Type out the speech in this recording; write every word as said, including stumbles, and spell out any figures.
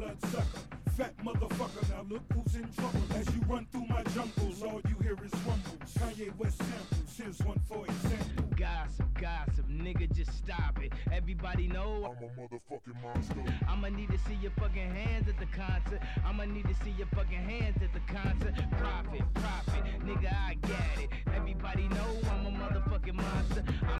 bloodsucker, fat motherfucker. Now look who's in trouble as you run through my jungles. All you hear is rumbles. Kanye West samples. Here's one for example. Gossip, gossip, nigga, just stop it. Everybody know I'm a motherfucking monster. I'ma need to see your fucking hands at the concert. I'ma need to see your fucking hands at the concert. Profit, profit, nigga, I got it. Everybody know I'm a motherfucking monster. I'm